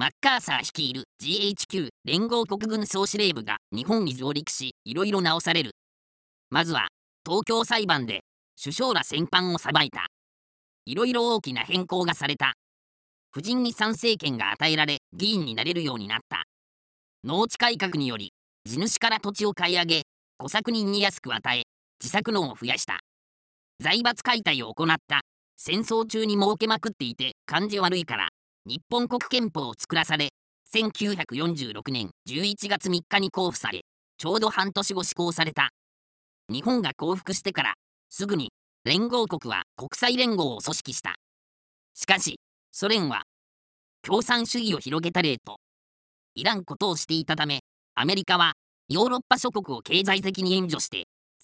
マッカーサー率いる GHQ 連合国軍総司令部が日本に上陸し、いろいろ直される。まずは、東京裁判で首相ら戦犯を裁いた。いろいろ大きな変更がされた。夫人に参政権が与えられ、議員になれるようになった。農地改革により、地主から土地を買い上げ、小作人に安く与え、自作農を増やした。財閥解体を行った。戦争中に儲けまくっていて感じ悪いから、日本国憲法を作らされ、1946年11月3日に公布され、ちょうど半年後施行された。日本が降伏してから、すぐに連合国は国際連合を組織した。しかし、ソ連は共産主義を広げた例と、いらんことをしていたため、アメリカはヨーロッパ諸国を経済的に援助して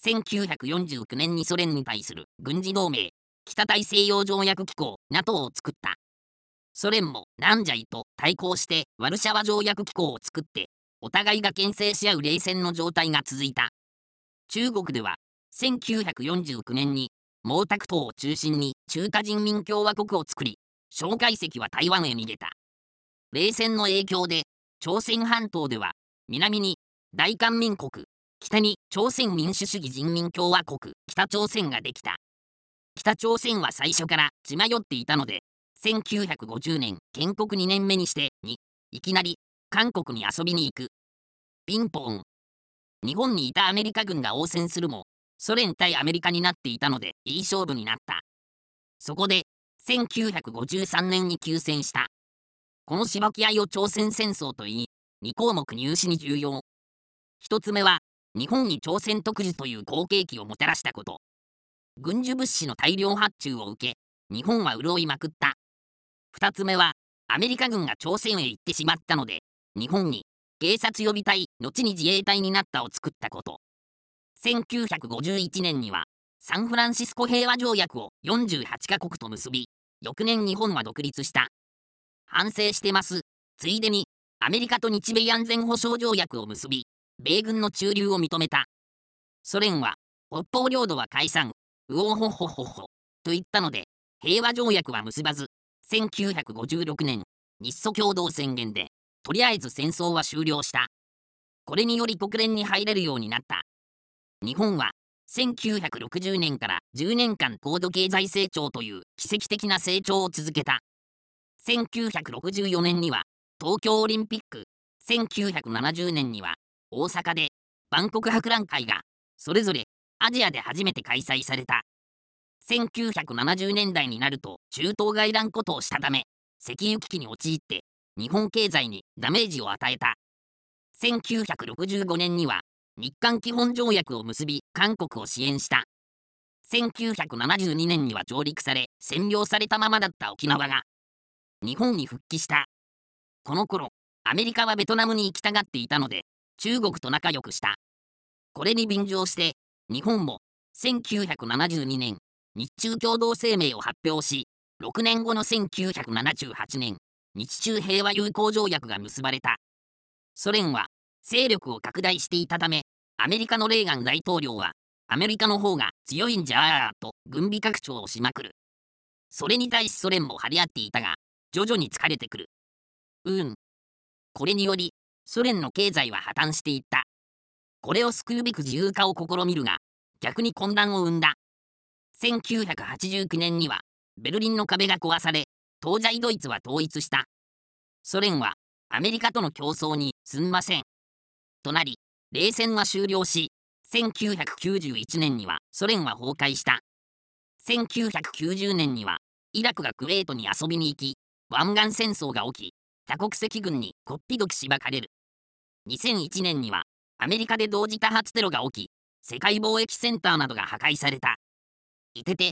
、1949年にソ連に対する軍事同盟、北大西洋条約機構 NATO を作った。ソ連もなんじゃいと対抗してワルシャワ条約機構を作って、お互いが牽制し合う冷戦の状態が続いた。中国では1949年に毛沢東を中心に中華人民共和国を作り、蒋介石は台湾へ逃げた。冷戦の影響で朝鮮半島では南に大韓民国、北に朝鮮民主主義人民共和国北朝鮮ができた。北朝鮮は最初から血迷っていたので、1950年建国2年目にしていきなり韓国に遊びに行く。ピンポン。日本にいたアメリカ軍が応戦するも、ソ連対アメリカになっていたのでいい勝負になった。そこで1953年に休戦した。このしばき合いを朝鮮戦争といい、2項目入試に重要。1つ目は、日本に朝鮮特需という好景気をもたらしたこと。軍需物資の大量発注を受け、日本は潤いまくった。2つ目は、アメリカ軍が朝鮮へ行ってしまったので、日本に警察予備隊、後に自衛隊になったを作ったこと。1951年には、サンフランシスコ平和条約を48カ国と結び、翌年日本は独立した。反省してます。ついでに、アメリカと日米安全保障条約を結び、米軍の駐留を認めた。ソ連は、北方領土は解散、うおほほほほ、と言ったので、平和条約は結ばず、1956年、日ソ共同宣言で、とりあえず戦争は終了した。これにより国連に入れるようになった。日本は、1960年から10年間高度経済成長という奇跡的な成長を続けた。1964年には東京オリンピック、1970年には大阪で万国博覧会がそれぞれアジアで初めて開催された。1970年代になると中東がいらんことをしたため、石油危機に陥って日本経済にダメージを与えた。1965年には日韓基本条約を結び韓国を支援した。1972年には上陸され占領されたままだった沖縄が日本に復帰した。この頃、アメリカはベトナムに行きたがっていたので、中国と仲良くした。これに便乗して、日本も1972年、日中共同声明を発表し、6年後の1978年、日中平和友好条約が結ばれた。ソ連は勢力を拡大していたため、アメリカのレーガン大統領は、アメリカの方が強いんじゃーと軍備拡張をしまくる。それに対しソ連も張り合っていたが、徐々に疲れてくる。これにより、ソ連の経済は破綻していった。これを救うべく自由化を試みるが、逆に混乱を生んだ。1989年には、ベルリンの壁が壊され、東西ドイツは統一した。ソ連は、アメリカとの競争にすんません。となり、冷戦は終了し、1991年にはソ連は崩壊した。1990年には、イラクがクウェートに遊びに行き、湾岸戦争が起き、多国籍軍にこっぴどくしばかれる。2001年にはアメリカで同時多発テロが起き、世界貿易センターなどが破壊された。いてて、